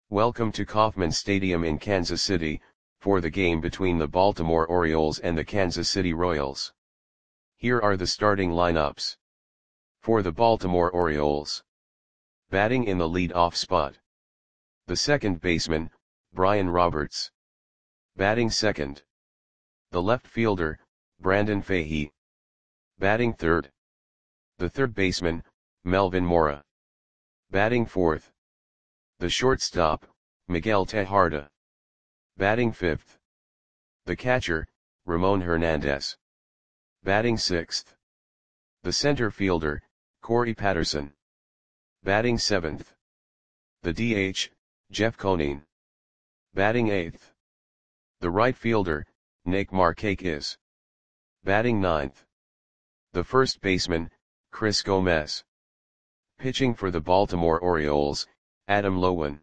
Welcome to Kauffman Stadium in Kansas City, for the game between the Baltimore Orioles and the Kansas City Royals. Here are the starting lineups. For the Baltimore Orioles. Batting in the lead-off spot. The second baseman, Brian Roberts. Batting second. The left fielder, Brandon Fahey. Batting third. The third baseman, Melvin Mora. Batting fourth. The shortstop, Miguel Tejada. Batting fifth. The catcher, Ramon Hernandez. Batting sixth. The center fielder, Corey Patterson. Batting seventh. The DH, Jeff Conine. Batting eighth. The right fielder, Nick Markakis. Batting ninth. The first baseman, Chris Gomez. Pitching for the Baltimore Orioles, Adam Loewen.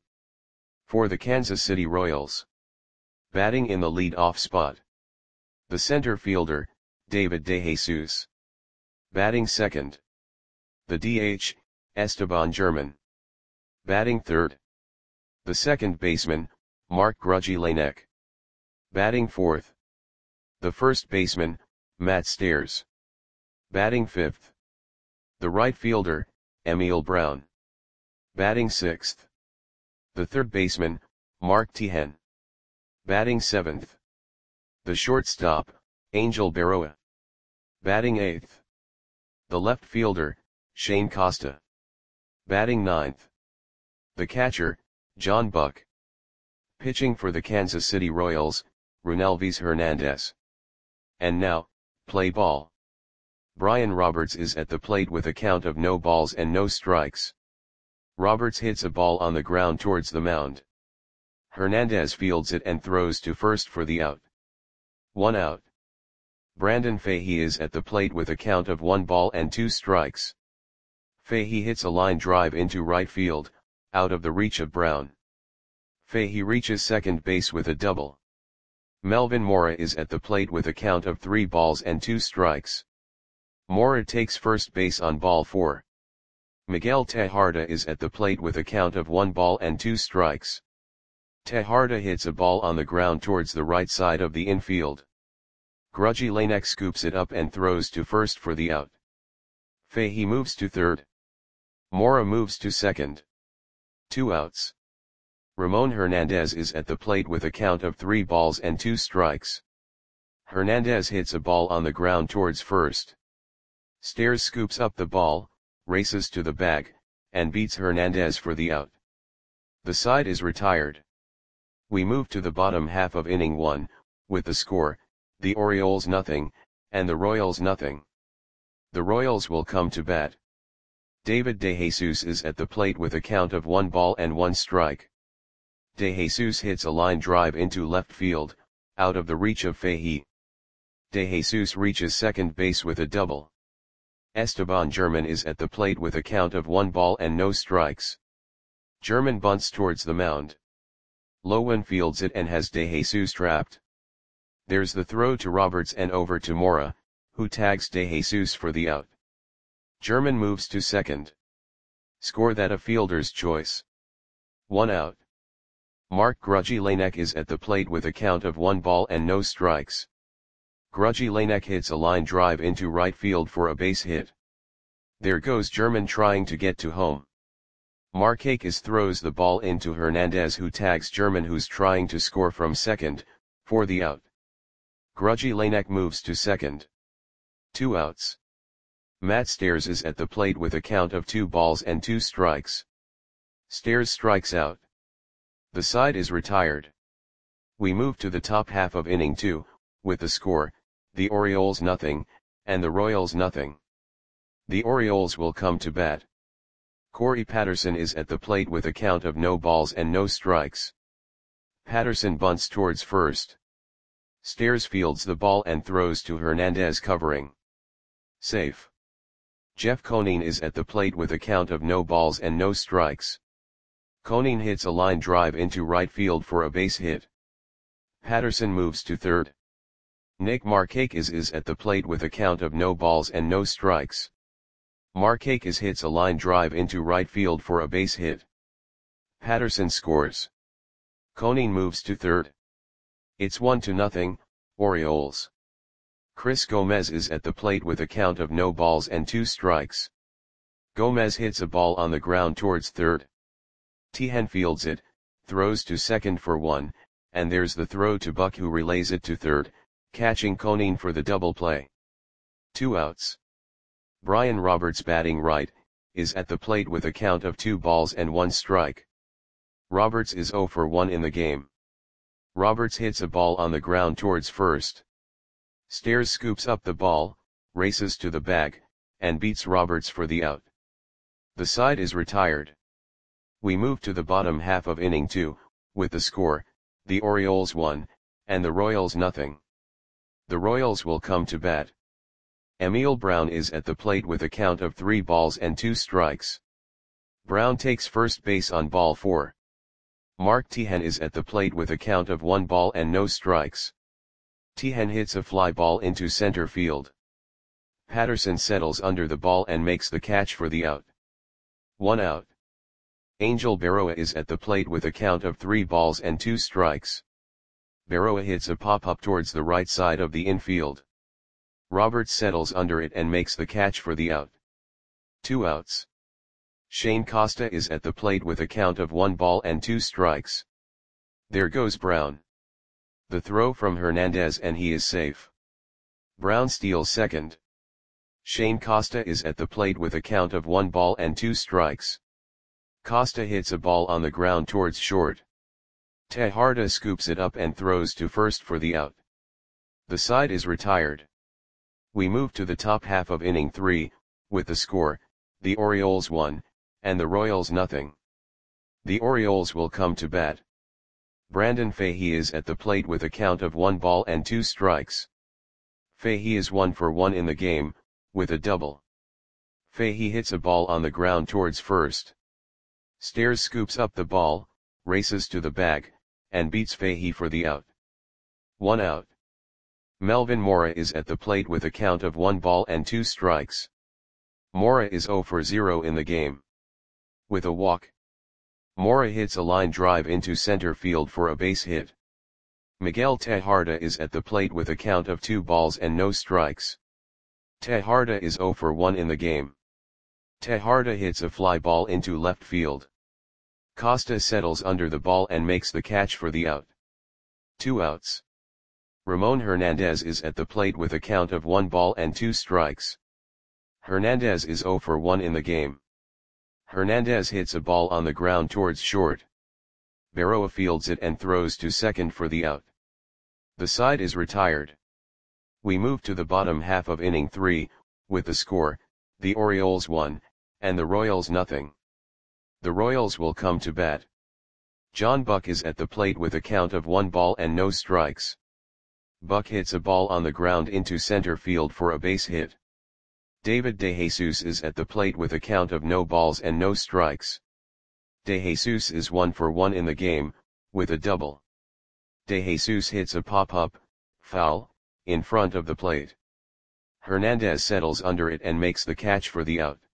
For the Kansas City Royals. Batting in the lead-off spot. The center fielder, David DeJesus. Batting second. The DH, Esteban German. Batting third. The second baseman, Mark Grudzielanek. Batting fourth. The first baseman, Matt Stairs. Batting fifth. The right fielder, Emil Brown. Batting sixth. The third baseman, Mark Teahen. Batting seventh. The shortstop, Angel Berroa. Batting eighth. The left fielder, Shane Costa. Batting ninth. The catcher, John Buck. Pitching for the Kansas City Royals, Runelvis Hernandez. And now, play ball. Brian Roberts is at the plate with a count of no balls and no strikes. Roberts hits a ball on the ground towards the mound. Hernandez fields it and throws to first for the out. 1 out. Brandon Fahey is at the plate with a count of 1 ball and 2 strikes. Fahey hits a line drive into right field, out of the reach of Brown. Fahey reaches second base with a double. Melvin Mora is at the plate with a count of 3 balls and 2 strikes. Mora takes first base on ball 4. Miguel Tejada is at the plate with a count of 1 ball and 2 strikes. Tejada hits a ball on the ground towards the right side of the infield. Grudzielanek scoops it up and throws to first for the out. Fahey moves to third. Mora moves to second. 2 outs. Ramon Hernandez is at the plate with a count of 3 balls and 2 strikes. Hernandez hits a ball on the ground towards first. Stairs scoops up the ball, races to the bag, and beats Hernandez for the out. The side is retired. We move to the bottom half of inning 1, with the score, the Orioles nothing, and the Royals nothing. The Royals will come to bat. David DeJesus is at the plate with a count of 1 ball and 1 strike. DeJesus hits a line drive into left field, out of the reach of Fahey. DeJesus reaches second base with a double. Esteban German is at the plate with a count of 1 ball and no strikes. German bunts towards the mound. Loewen fields it and has DeJesus trapped. There's the throw to Roberts and over to Mora, who tags DeJesus for the out. German moves to second. Score that a fielder's choice. 1 out. Mark Grudzielanek is at the plate with a count of 1 ball and no strikes. Grudzielanek hits a line drive into right field for a base hit. There goes German trying to get to home. Markakis throws the ball into Hernandez, who tags German, who's trying to score from second, for the out. Grudzielanek moves to second. 2 outs. Matt Stairs is at the plate with a count of 2 balls and 2 strikes. Stairs strikes out. The side is retired. We move to the top half of inning 2, with the score, the Orioles nothing, and the Royals nothing. The Orioles will come to bat. Corey Patterson is at the plate with a count of no balls and no strikes. Patterson bunts towards first. Stairs fields the ball and throws to Hernandez covering. Safe. Jeff Conine is at the plate with a count of no balls and no strikes. Conine hits a line drive into right field for a base hit. Patterson moves to third. Nick Markakis is at the plate with a count of no balls and no strikes. Markakis hits a line drive into right field for a base hit. Patterson scores. Koning moves to third. It's 1-0, Orioles. Chris Gomez is at the plate with a count of no balls and 2 strikes. Gomez hits a ball on the ground towards third. Tejan fields it, throws to second for 1, and there's the throw to Buck, who relays it to third, catching Koning for the double play. 2 outs. Brian Roberts, batting right, is at the plate with a count of 2 balls and 1 strike. Roberts is 0 for 1 in the game. Roberts hits a ball on the ground towards first. Stairs scoops up the ball, races to the bag, and beats Roberts for the out. The side is retired. We move to the bottom half of inning 2, with the score, the Orioles 1, and the Royals 0. The Royals will come to bat. Emil Brown is at the plate with a count of 3 balls and 2 strikes. Brown takes first base on ball 4. Mark Tejan is at the plate with a count of 1 ball and no strikes. Tejan hits a fly ball into center field. Patterson settles under the ball and makes the catch for the out. 1 out. Angel Berroa is at the plate with a count of 3 balls and 2 strikes. Berroa hits a pop-up towards the right side of the infield. Roberts settles under it and makes the catch for the out. 2 outs. Shane Costa is at the plate with a count of 1 ball and 2 strikes. There goes Brown. The throw from Hernandez and he is safe. Brown steals second. Shane Costa is at the plate with a count of 1 ball and 2 strikes. Costa hits a ball on the ground towards short. Tejada scoops it up and throws to first for the out. The side is retired. We move to the top half of inning 3, with the score, the Orioles 1, and the Royals 0. The Orioles will come to bat. Brandon Fahey is at the plate with a count of 1 ball and 2 strikes. Fahey is 1 for 1 in the game, with a double. Fahey hits a ball on the ground towards first. Stairs scoops up the ball, races to the bag, and beats Fahey for the out. 1 out. Melvin Mora is at the plate with a count of 1 ball and 2 strikes. Mora is 0 for 0 in the game. With a walk, Mora hits a line drive into center field for a base hit. Miguel Tejada is at the plate with a count of 2 balls and no strikes. Tejada is 0 for 1 in the game. Tejada hits a fly ball into left field. Costa settles under the ball and makes the catch for the out. 2 outs. Ramon Hernandez is at the plate with a count of 1 ball and 2 strikes. Hernandez is 0 for 1 in the game. Hernandez hits a ball on the ground towards short. Berroa fields it and throws to second for the out. The side is retired. We move to the bottom half of inning 3, with the score, the Orioles 1, and the Royals 0. The Royals will come to bat. John Buck is at the plate with a count of 1 ball and no strikes. Buck hits a ball on the ground into center field for a base hit. David DeJesus is at the plate with a count of no balls and no strikes. DeJesus is 1 for 1 in the game, with a double. DeJesus hits a pop-up, foul, in front of the plate. Hernandez settles under it and makes the catch for the out.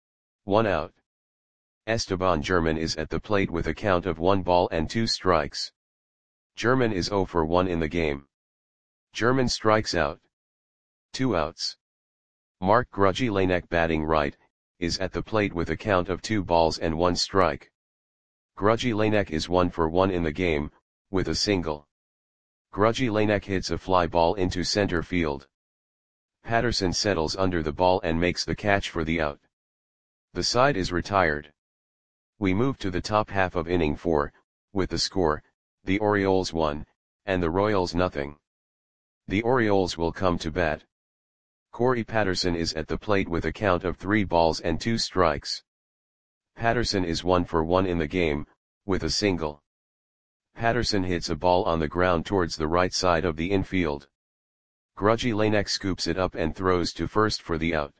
1 out. Esteban German is at the plate with a count of 1 ball and 2 strikes. German is 0 for 1 in the game. German strikes out. 2 outs. Mark Grudzielanek, batting right, is at the plate with a count of 2 balls and 1 strike. Grudzielanek is 1 for 1 in the game, with a single. Grudzielanek hits a fly ball into center field. Patterson settles under the ball and makes the catch for the out. The side is retired. We move to the top half of inning 4, with the score, the Orioles 1, and the Royals 0. The Orioles will come to bat. Corey Patterson is at the plate with a count of 3 balls and 2 strikes. Patterson is 1 for 1 in the game, with a single. Patterson hits a ball on the ground towards the right side of the infield. Grudzielanek scoops it up and throws to first for the out.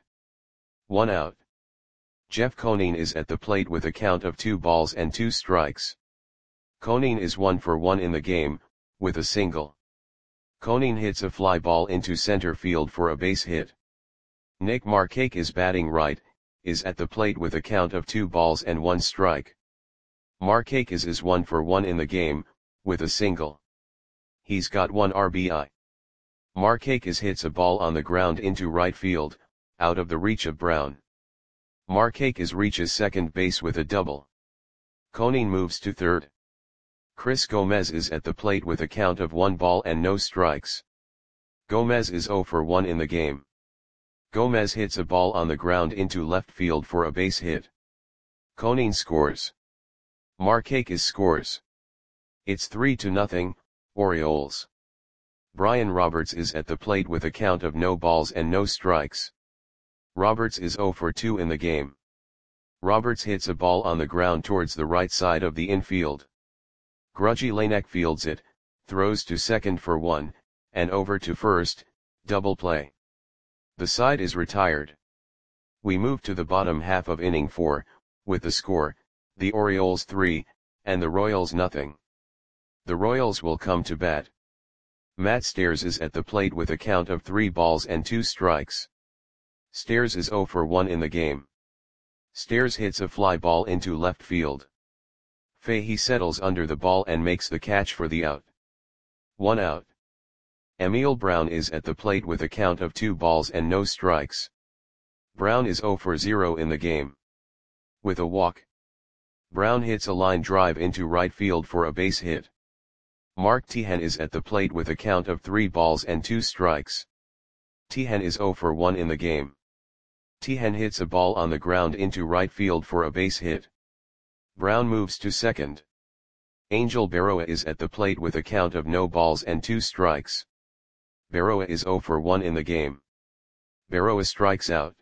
1 out. Jeff Koning is at the plate with a count of 2 balls and 2 strikes. Koning is 1 for 1 in the game, with a single. Koning hits a fly ball into center field for a base hit. Nick Markakis is batting right, is at the plate with a count of 2 balls and 1 strike. Markakis is 1 for 1 in the game, with a single. He's got 1 RBI. Markakis hits a ball on the ground into right field, out of the reach of Brown. Markakis reaches second base with a double. Koning moves to third. Chris Gomez is at the plate with a count of 1 ball and no strikes. Gomez is 0 for 1 in the game. Gomez hits a ball on the ground into left field for a base hit. Koning scores. Markakis scores. It's 3-0, Orioles. Brian Roberts is at the plate with a count of no balls and no strikes. Roberts is 0 for 2 in the game. Roberts hits a ball on the ground towards the right side of the infield. Grudgy Lanek fields it, throws to second for 1, and over to first, double play. The side is retired. We move to the bottom half of inning 4, with the score, the Orioles 3, and the Royals nothing. The Royals will come to bat. Matt Stairs is at the plate with a count of 3 balls and 2 strikes. Stairs is 0 for 1 in the game. Stairs hits a fly ball into left field. Fahey settles under the ball and makes the catch for the out. 1 out. Emil Brown is at the plate with a count of 2 balls and no strikes. Brown is 0 for 0 in the game. With a walk. Brown hits a line drive into right field for a base hit. Mark Teahen is at the plate with a count of 3 balls and 2 strikes. Teahen is 0 for 1 in the game. Teahen hits a ball on the ground into right field for a base hit. Brown moves to second. Angel Berroa is at the plate with a count of no balls and 2 strikes. Berroa is 0 for 1 in the game. Berroa strikes out.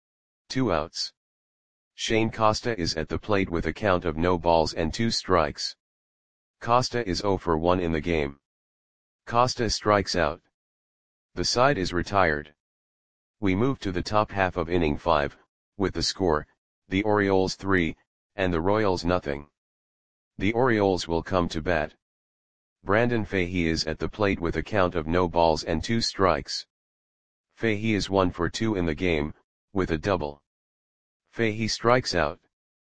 2 outs. Shane Costa is at the plate with a count of no balls and 2 strikes. Costa is 0 for 1 in the game. Costa strikes out. The side is retired. We move to the top half of inning 5, with the score, the Orioles 3, and the Royals nothing. The Orioles will come to bat. Brandon Fahey is at the plate with a count of no balls and 2 strikes. Fahey is 1 for 2 in the game, with a double. Fahey strikes out.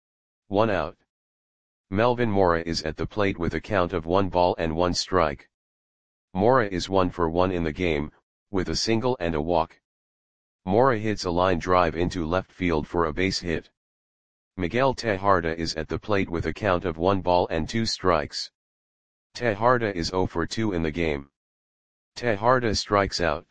1 out. Melvin Mora is at the plate with a count of 1 ball and 1 strike. Mora is 1 for 1 in the game, with a single and a walk. Mora hits a line drive into left field for a base hit. Miguel Tejada is at the plate with a count of 1 ball and 2 strikes. Tejada is 0 for 2 in the game. Tejada strikes out.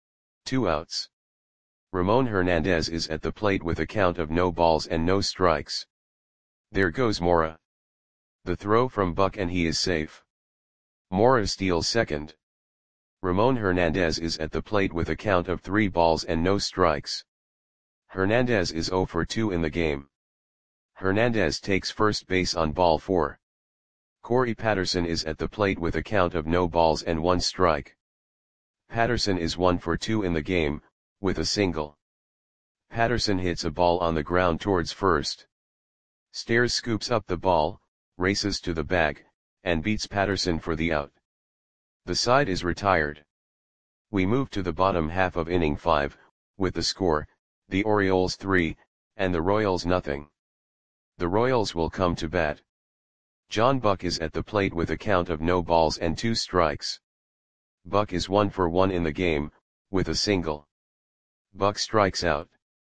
2 outs. Ramon Hernandez is at the plate with a count of no balls and no strikes. There goes Mora. The throw from Buck and he is safe. Mora steals second. Ramon Hernandez is at the plate with a count of 3 balls and no strikes. Hernandez is 0 for 2 in the game. Hernandez takes first base on ball 4. Corey Patterson is at the plate with a count of no balls and 1 strike. Patterson is 1 for 2 in the game, with a single. Patterson hits a ball on the ground towards first. Stairs scoops up the ball, races to the bag, and beats Patterson for the out. The side is retired. We move to the bottom half of inning 5, with the score, the Orioles 3, and the Royals nothing. The Royals will come to bat. John Buck is at the plate with a count of no balls and 2 strikes. Buck is 1 for 1 in the game, with a single. Buck strikes out.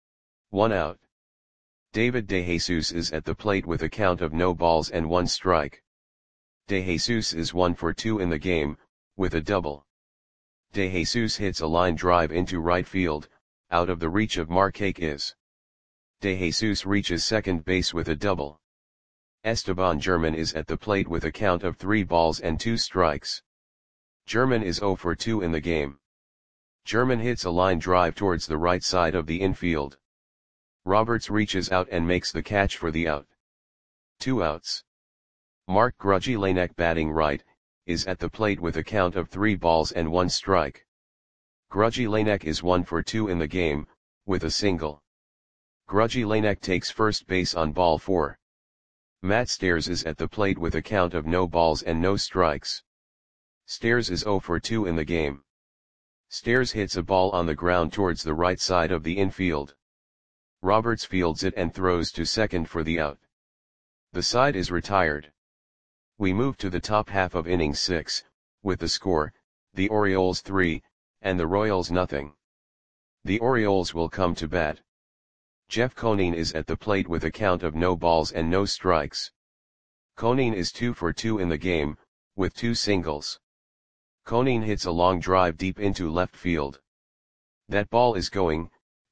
1 out. David DeJesus is at the plate with a count of no balls and 1 strike. DeJesus is 1 for 2 in the game, with a double. DeJesus hits a line drive into right field, out of the reach of Markakis. DeJesus reaches second base with a double. Esteban German is at the plate with a count of 3 balls and 2 strikes. German is 0 for 2 in the game. German hits a line drive towards the right side of the infield. Roberts reaches out and makes the catch for the out. 2 outs. Mark Grudgy Lanek batting right, is at the plate with a count of 3 balls and 1 strike. Grudgy Lanek is 1 for 2 in the game, with a single. Grudgy Lanek takes first base on ball 4. Matt Stairs is at the plate with a count of no balls and no strikes. Stairs is 0 for 2 in the game. Stairs hits a ball on the ground towards the right side of the infield. Roberts fields it and throws to second for the out. The side is retired. We move to the top half of innings 6, with the score, the Orioles 3, and the Royals nothing. The Orioles will come to bat. Jeff Conine is at the plate with a count of no balls and no strikes. Conine is 2 for 2 in the game, with 2 singles. Conine hits a long drive deep into left field. That ball is going,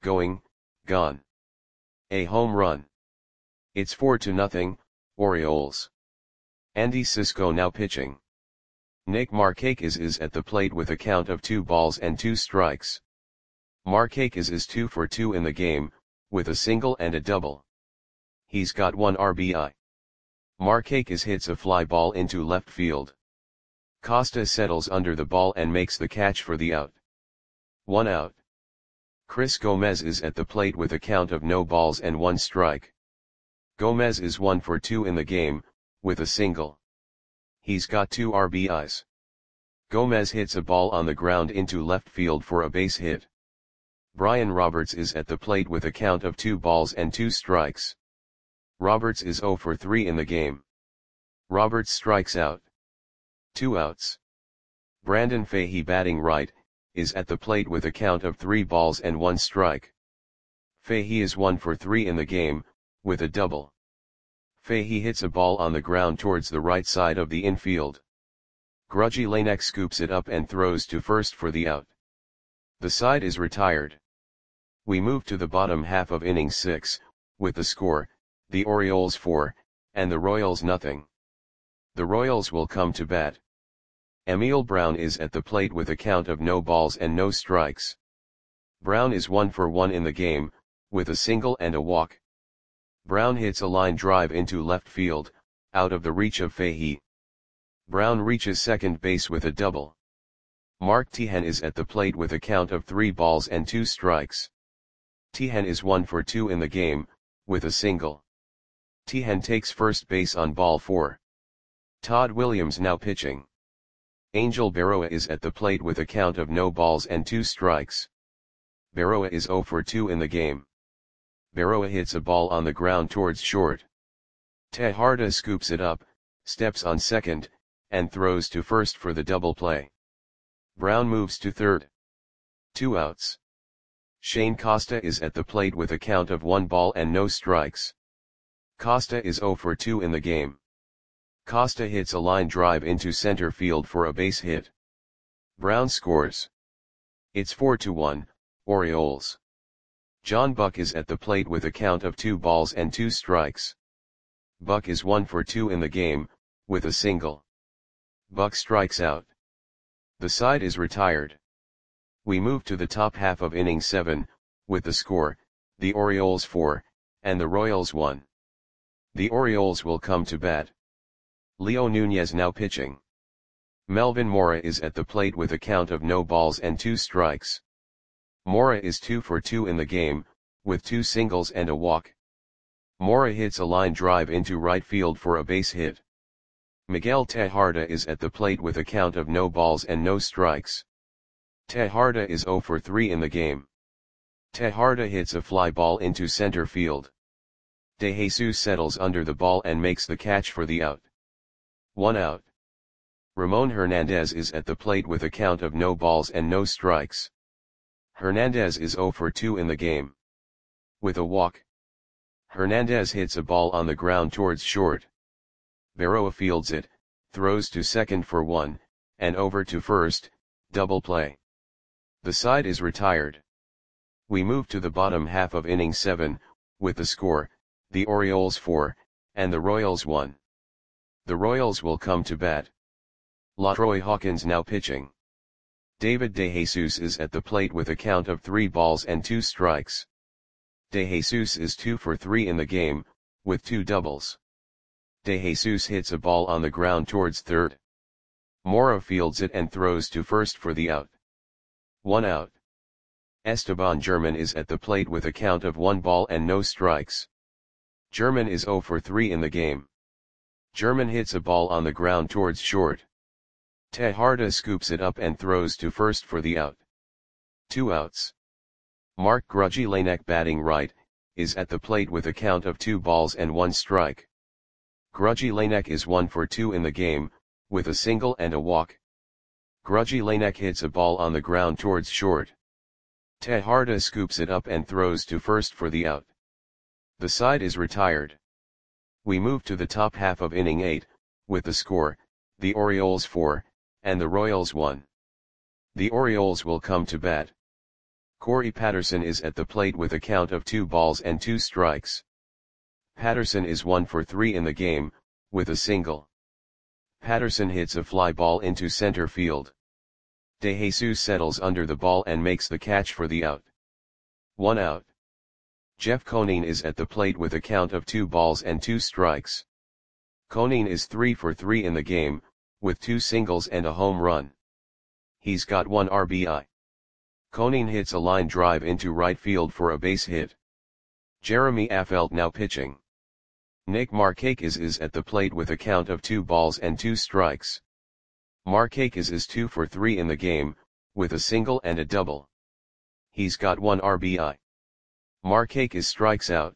gone. A home run. It's 4-0, Orioles. Andy Cisco now pitching. Nick Markakis is at the plate with a count of 2 balls and 2 strikes. Markakis is 2 for 2 in the game, with a single and a double. He's got 1 RBI. Markakis hits a fly ball into left field. Costa settles under the ball and makes the catch for the out. 1 out. Chris Gomez is at the plate with a count of no balls and 1 strike. Gomez is 1 for 2 in the game, with a single. He's got 2 RBIs. Gomez hits a ball on the ground into left field for a base hit. Brian Roberts is at the plate with a count of 2 balls and 2 strikes. Roberts is 0 for 3 in the game. Roberts strikes out. 2 outs. Brandon Fahey, batting right, is at the plate with a count of 3 balls and 1 strike. Fahey is 1 for 3 in the game, with a double. Fahey hits a ball on the ground towards the right side of the infield. Grudgy Lanek scoops it up and throws to first for the out. The side is retired. We move to the bottom half of inning 6, with the score, the Orioles 4, and the Royals nothing. The Royals will come to bat. Emil Brown is at the plate with a count of no balls and no strikes. Brown is 1 for 1 in the game, with a single and a walk. Brown hits a line drive into left field, out of the reach of Fahey. Brown reaches second base with a double. Mark Teahen is at the plate with a count of 3 balls and 2 strikes. Teahen is 1 for 2 in the game, with a single. Teahen takes first base on ball 4. Todd Williams now pitching. Angel Berroa is at the plate with a count of no balls and 2 strikes. Berroa is 0 for 2 in the game. Berroa hits a ball on the ground towards short. Tejada scoops it up, steps on second, and throws to first for the double play. Brown moves to third. 2 outs. Shane Costa is at the plate with a count of 1 ball and no strikes. Costa is 0 for 2 in the game. Costa hits a line drive into center field for a base hit. Brown scores. It's 4-1, Orioles. John Buck is at the plate with a count of 2 balls and 2 strikes. Buck is 1 for 2 in the game, with a single. Buck strikes out. The side is retired. We move to the top half of inning 7, with the score, the Orioles 4, and the Royals 1. The Orioles will come to bat. Leo Nunez now pitching. Melvin Mora is at the plate with a count of no balls and 2 strikes. Mora is 2 for 2 in the game, with 2 singles and a walk. Mora hits a line drive into right field for a base hit. Miguel Tejada is at the plate with a count of no balls and no strikes. Tejada is 0 for 3 in the game. Tejada hits a fly ball into center field. De Jesus settles under the ball and makes the catch for the out. 1 out. Ramon Hernandez is at the plate with a count of no balls and no strikes. Hernandez is 0 for 2 in the game. With a walk. Hernandez hits a ball on the ground towards short. Berroa fields it, throws to second for 1, and over to first, double play. The side is retired. We move to the bottom half of inning 7, with the score, the Orioles 4, and the Royals 1. The Royals will come to bat. LaTroy Hawkins now pitching. David DeJesus is at the plate with a count of 3 balls and 2 strikes. DeJesus is 2 for 3 in the game, with 2 doubles. DeJesus hits a ball on the ground towards third. Mora fields it and throws to first for the out. 1 out. Esteban German is at the plate with a count of 1 ball and no strikes. German is 0 for 3 in the game. German hits a ball on the ground towards short. Tejada scoops it up and throws to first for the out. 2 outs. Mark Grudgy Lanek, batting right, is at the plate with a count of 2 balls and 1 strike. Grudgy Lanek is 1 for 2 in the game, with a single and a walk. Grudgy Lanek hits a ball on the ground towards short. Teharda scoops it up and throws to first for the out. The side is retired. We move to the top half of inning 8, with the score, the Orioles 4, and the Royals 1. The Orioles will come to bat. Corey Patterson is at the plate with a count of 2 balls and 2 strikes. Patterson is 1 for 3 in the game, with a single. Patterson hits a fly ball into center field. De Jesus settles under the ball and makes the catch for the out. 1 out. Jeff Conine is at the plate with a count of 2 balls and 2 strikes. Conine is 3 for 3 in the game, with 2 singles and a home run. He's got 1 RBI. Conine hits a line drive into right field for a base hit. Jeremy Affeldt now pitching. Nick Markakis is at the plate with a count of 2 balls and 2 strikes. Markakis is 2 for 3 in the game, with a single and a double. He's got 1 RBI. Markakis strikes out.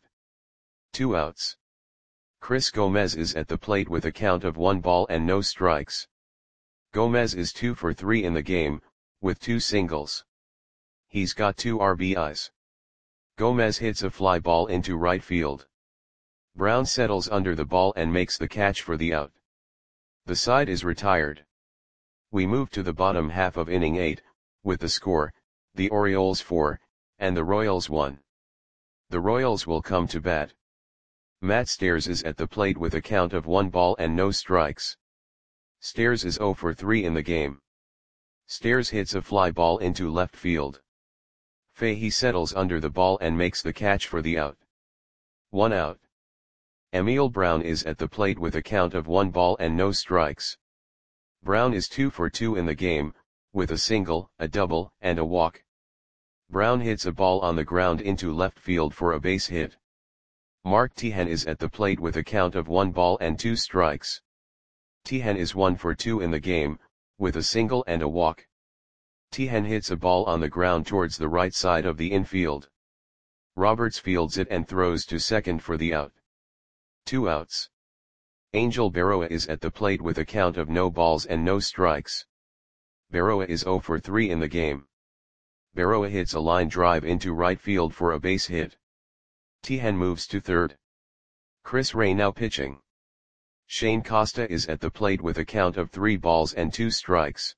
2 outs. Chris Gomez is at the plate with a count of 1 ball and no strikes. Gomez is 2 for 3 in the game, with 2 singles. He's got 2 RBIs. Gomez hits a fly ball into right field. Brown settles under the ball and makes the catch for the out. The side is retired. We move to the bottom half of inning 8, with the score, the Orioles 4, and the Royals 1. The Royals will come to bat. Matt Stairs is at the plate with a count of 1 ball and no strikes. Stairs is 0 for 3 in the game. Stairs hits a fly ball into left field. Fahey settles under the ball and makes the catch for the out. 1 out. Emil Brown is at the plate with a count of 1 ball and no strikes. Brown is 2 for 2 in the game, with a single, a double, and a walk. Brown hits a ball on the ground into left field for a base hit. Mark Teahen is at the plate with a count of 1 ball and 2 strikes. Teahen is 1 for 2 in the game, with a single and a walk. Teahen hits a ball on the ground towards the right side of the infield. Roberts fields it and throws to second for the out. 2 outs. Angel Berroa is at the plate with a count of no balls and no strikes. Berroa is 0 for 3 in the game. Berroa hits a line drive into right field for a base hit. Teahen moves to third. Chris Ray now pitching. Shane Costa is at the plate with a count of 3 balls and 2 strikes.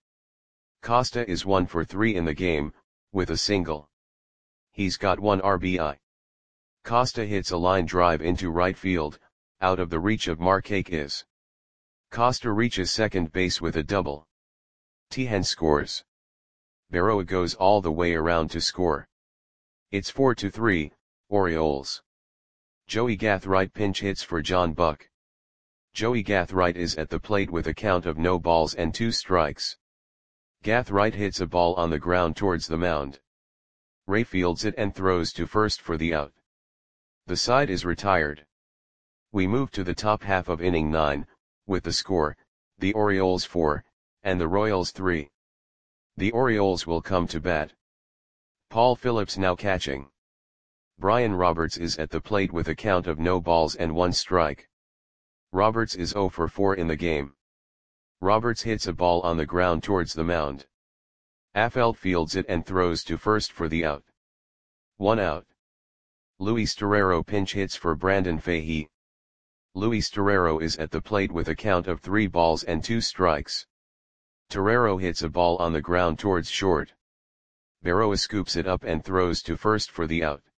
Costa is 1 for 3 in the game, with a single. He's got 1 RBI. Costa hits a line drive into right field, out of the reach of Markakis. Costa reaches second base with a double. Teahen scores. Berroa goes all the way around to score. It's 4-3, Orioles. Joey Gathright pinch hits for John Buck. Joey Gathright is at the plate with a count of no balls and 2 strikes. Gathright hits a ball on the ground towards the mound. Ray fields it and throws to first for the out. The side is retired. We move to the top half of inning 9, with the score, the Orioles 4, and the Royals 3. The Orioles will come to bat. Paul Phillips now catching. Brian Roberts is at the plate with a count of no balls and 1 strike. Roberts is 0 for 4 in the game. Roberts hits a ball on the ground towards the mound. Affeldt fields it and throws to first for the out. 1 out. Luis Torrero pinch hits for Brandon Fahey. Luis Torrero is at the plate with a count of 3 balls and 2 strikes. Torrero hits a ball on the ground towards short. Berroa scoops it up and throws to first for the out.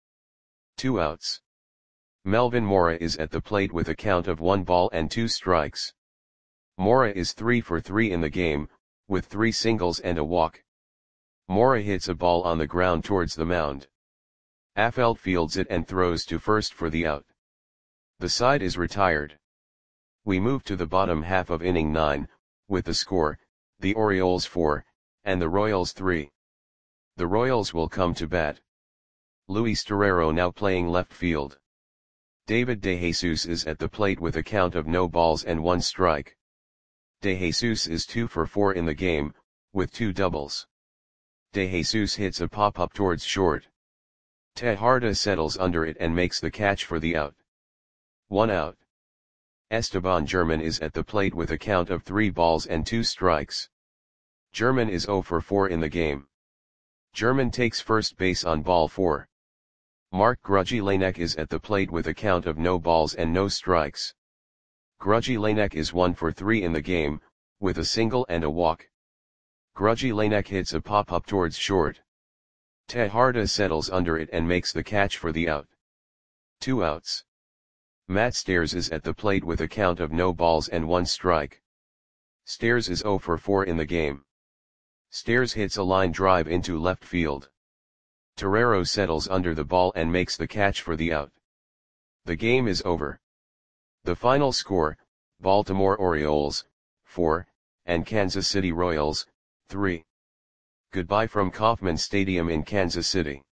2 outs. Melvin Mora is at the plate with a count of 1 ball and 2 strikes. Mora is 3 for 3 in the game, with 3 singles and a walk. Mora hits a ball on the ground towards the mound. Affeldt fields it and throws to first for the out. The side is retired. We move to the bottom half of inning 9, with the score, the Orioles 4, and the Royals 3. The Royals will come to bat. Luis Torrero now playing left field. David De Jesus is at the plate with a count of no balls and 1 strike. De Jesus is 2 for 4 in the game, with 2 doubles. De Jesus hits a pop-up towards short. Teharda settles under it and makes the catch for the out. 1 out. Esteban German is at the plate with a count of 3 balls and 2 strikes. German is 0 for 4 in the game. German takes first base on ball 4. Mark Grujillanek is at the plate with a count of no balls and no strikes. Grujillanek is 1 for 3 in the game, with a single and a walk. Grujillanek hits a pop-up towards short. Tejada settles under it and makes the catch for the out. 2 outs. Matt Stairs is at the plate with a count of no balls and 1 strike. Stairs is 0 for 4 in the game. Stairs hits a line drive into left field. Torero settles under the ball and makes the catch for the out. The game is over. The final score, Baltimore Orioles, 4, and Kansas City Royals, 3. Goodbye from Kauffman Stadium in Kansas City.